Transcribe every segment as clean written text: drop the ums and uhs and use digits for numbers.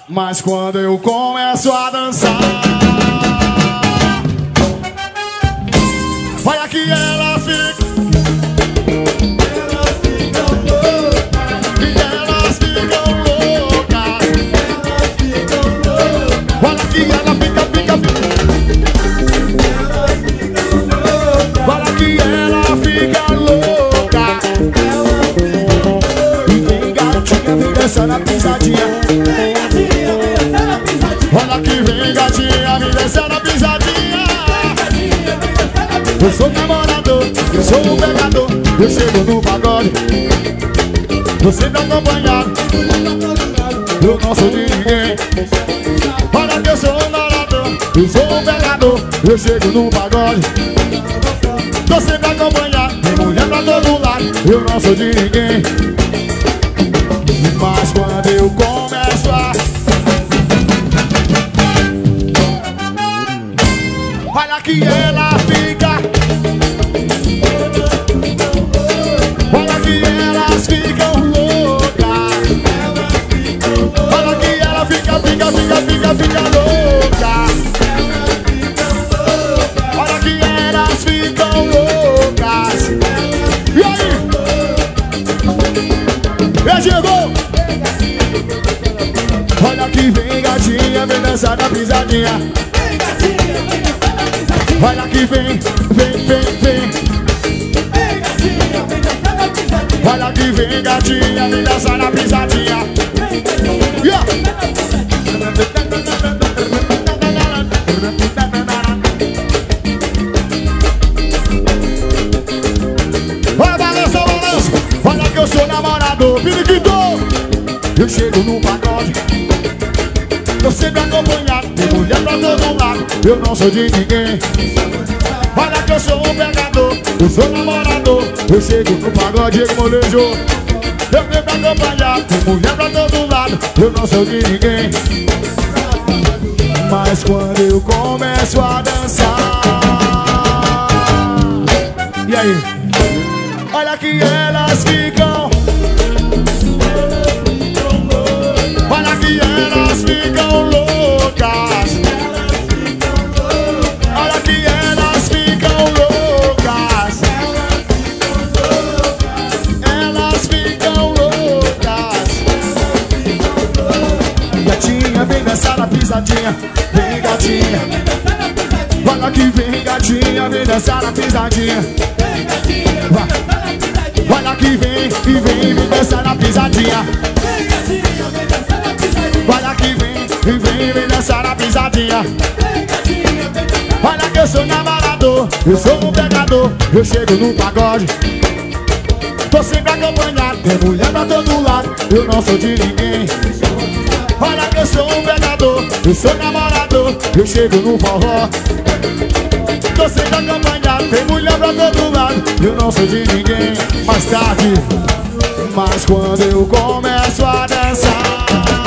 Mas quando eu começo a dançar, olha que ela fica. Elas ficam loucas. Olha que ela fica. Olha que ela fica louca. E vem gatinha, vem dançar na pisadinha. Olha que vem gatinha, vem dançar na pisadinha. Eu sou namorador, eu sou o pegador. Eu chego no pagode, tô sempre acompanhado. Eu não sou de ninguém. Olha que eu sou o namorador, eu sou o pegador. Eu chego no pagode, tô sempre acompanhado. Tem mulher pra todo lado, eu não sou de ninguém. Mas quando eu começo a... Olha que ela fica. Olha que elas ficam loucas. Olha que ela fica louca. Olha que elas ficam loucas. E aí? Chegou! Olha que vem gatinha, vem dançar na pisadinha. Olha que vem. Olha que vem gatinha, vem dançar na pisadinha. Yeah. Olha, balança. Olha que eu sou namorador, periquito. Eu chego no pagode, tô sempre acompanhado. Tem mulher pra todo lado, eu não sou de ninguém. Olha que eu sou um pegador, eu sou namorador. Eu chego no pagode, Diego Molejo. Eu sempre acompanhado, tem mulher pra todo lado, eu não sou de ninguém. Mas quando eu começo a dançar, e aí? Olha que elas ficam. Olha que elas ficam loucas. Olha que elas ficam loucas. Elas ficam loucas. Gatinha, vem dançar na pisadinha. Vem gatinha. Olha que vem gatinha, vem dançar na pisadinha. Olha que vem dançar na pisadinha. Olha que vem dançar na pisadinha. Olha que eu sou namorador, eu sou um pegador. Eu chego no pagode, tô sempre acompanhado. Tem mulher pra todo lado, eu não sou de ninguém. Olha que eu sou um pegador, eu sou namorador. Eu chego no forró, tô sempre acompanhado. Tem mulher pra todo lado, eu não sou de ninguém. Mais tarde, mas quando eu começo a dançar,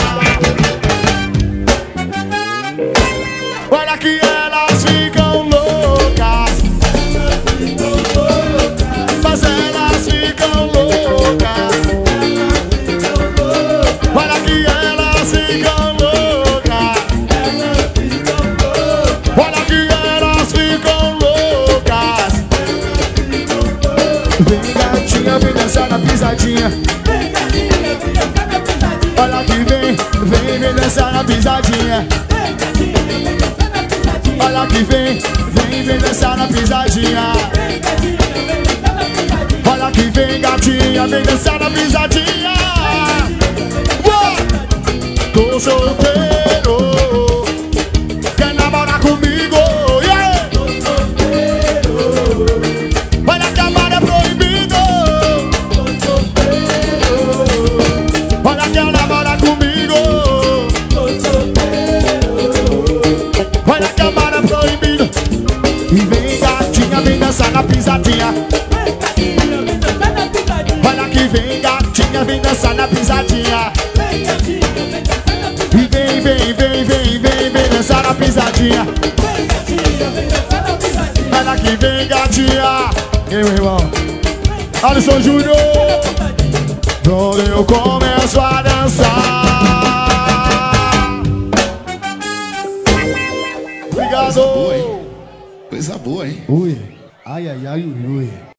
olha que elas ficam loucas. Mas elas ficam loucas. Olha que elas ficam loucas. Olha que elas ficam loucas. Vem gatinha, vem dançar na pisadinha. Olha que vem dançar na pisadinha. Olha que vem dançar na pisadinha. Olha que vem gatinha, vem dançar na pisadinha. Tô solteiro, quer namorar comigo? Yeah! Tô solteiro, olha que amar é proibido. Tô solteiro, olha que namora comigo. Tô solteiro, olha que amar é proibido. E vem gatinha, vem dançar na pisadinha. Olha que vem gatinha, vem dançar na pisadinha. E vem dançar na pisadinha. Olha que vem gatinha. E aí, meu irmão Alisson Júnior. Quando eu começo a dançar, Obrigado. Coisa boa, hein? Coisa boa, hein? Ui. Ai, ai, ai, ui, ui.